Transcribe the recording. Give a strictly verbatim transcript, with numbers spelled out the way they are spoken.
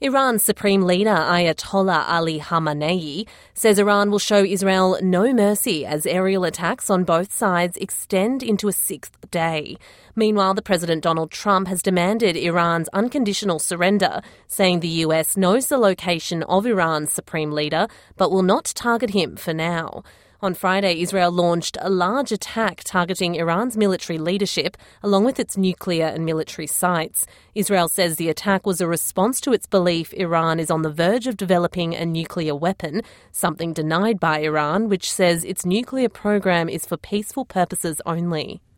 Iran's Supreme Leader Ayatollah Ali Khamenei says Iran will show Israel no mercy as aerial attacks on both sides extend into a sixth day. Meanwhile, the President Donald Trump has demanded Iran's unconditional surrender, saying the U S knows the location of Iran's Supreme Leader but will not target him for now. On Friday, Israel launched a large attack targeting Iran's military leadership, along with its nuclear and military sites. Israel says the attack was a response to its belief Iran is on the verge of developing a nuclear weapon, something denied by Iran, which says its nuclear program is for peaceful purposes only.